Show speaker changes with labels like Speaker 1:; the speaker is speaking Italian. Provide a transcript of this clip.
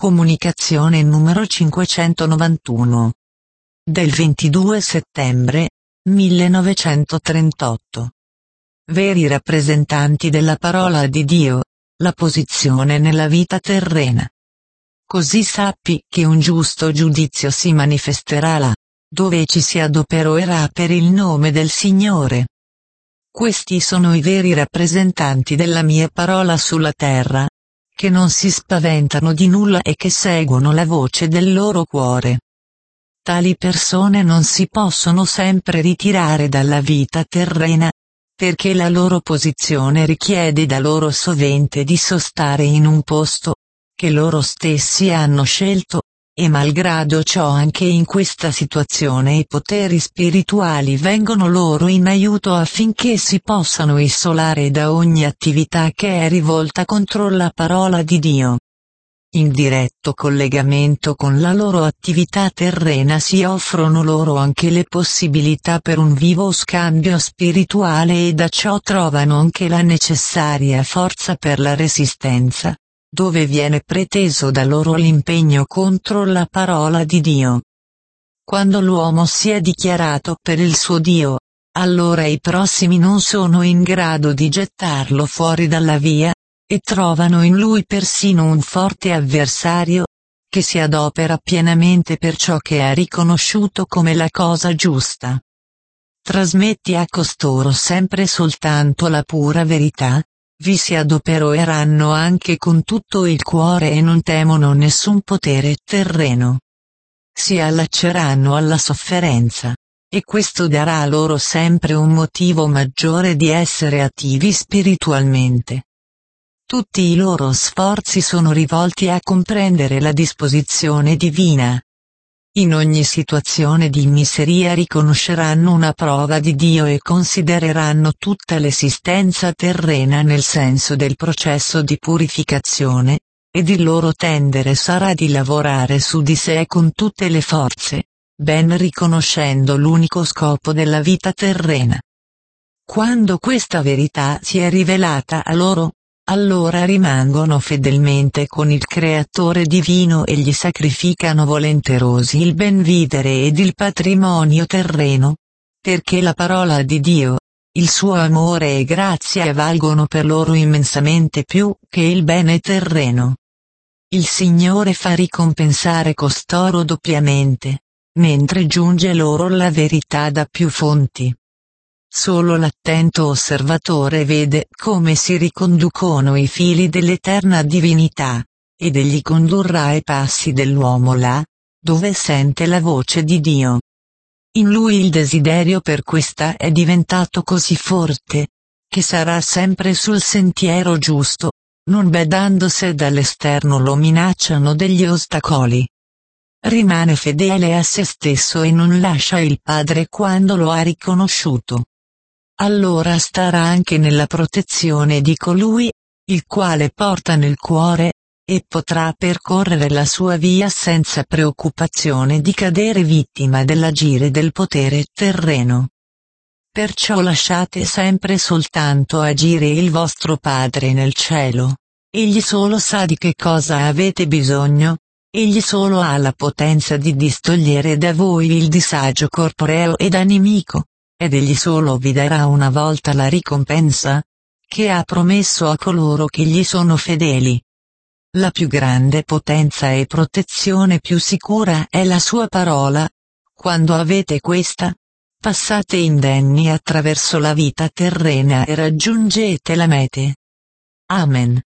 Speaker 1: Comunicazione numero 591. Del 22 settembre 1938. Veri rappresentanti della parola di Dio, la posizione nella vita terrena. Così sappi che un giusto giudizio si manifesterà là, dove ci si adopererà per il nome del Signore. Questi sono i veri rappresentanti della mia parola sulla terra, che non si spaventano di nulla e che seguono la voce del loro cuore. Tali persone non si possono sempre ritirare dalla vita terrena, perché la loro posizione richiede da loro sovente di sostare in un posto che loro stessi hanno scelto, e malgrado ciò anche in questa situazione i poteri spirituali vengono loro in aiuto affinché si possano isolare da ogni attività che è rivolta contro la parola di Dio. In diretto collegamento con la loro attività terrena si offrono loro anche le possibilità per un vivo scambio spirituale e da ciò trovano anche la necessaria forza per la resistenza, dove viene preteso da loro l'impegno contro la parola di Dio. Quando l'uomo si è dichiarato per il suo Dio, allora i prossimi non sono in grado di gettarlo fuori dalla via, e trovano in lui persino un forte avversario, che si adopera pienamente per ciò che ha riconosciuto come la cosa giusta. Trasmetti a costoro sempre soltanto la pura verità, vi si adopereranno anche con tutto il cuore e non temono nessun potere terreno. Si allacceranno alla sofferenza, e questo darà loro sempre un motivo maggiore di essere attivi spiritualmente. Tutti i loro sforzi sono rivolti a comprendere la disposizione divina. In ogni situazione di miseria riconosceranno una prova di Dio e considereranno tutta l'esistenza terrena nel senso del processo di purificazione, ed il loro tendere sarà di lavorare su di sé con tutte le forze, ben riconoscendo l'unico scopo della vita terrena. Quando questa verità si è rivelata a loro, allora rimangono fedelmente con il Creatore divino e gli sacrificano volenterosi il ben vivere ed il patrimonio terreno, perché la parola di Dio, il suo amore e grazia valgono per loro immensamente più che il bene terreno. Il Signore fa ricompensare costoro doppiamente, mentre giunge loro la verità da più fonti. Solo l'attento osservatore vede come si riconducono i fili dell'eterna divinità, ed egli condurrà ai passi dell'uomo là, dove sente la voce di Dio. In lui il desiderio per questa è diventato così forte, che sarà sempre sul sentiero giusto, non badando se dall'esterno lo minacciano degli ostacoli. Rimane fedele a se stesso e non lascia il Padre quando lo ha riconosciuto. Allora starà anche nella protezione di colui, il quale porta nel cuore, e potrà percorrere la sua via senza preoccupazione di cadere vittima dell'agire del potere terreno. Perciò lasciate sempre soltanto agire il vostro Padre nel cielo. Egli solo sa di che cosa avete bisogno, egli solo ha la potenza di distogliere da voi il disagio corporeo ed animico. Ed egli solo vi darà una volta la ricompensa, che ha promesso a coloro che gli sono fedeli. La più grande potenza e protezione più sicura è la sua parola. Quando avete questa, passate indenni attraverso la vita terrena e raggiungete la mete. Amen.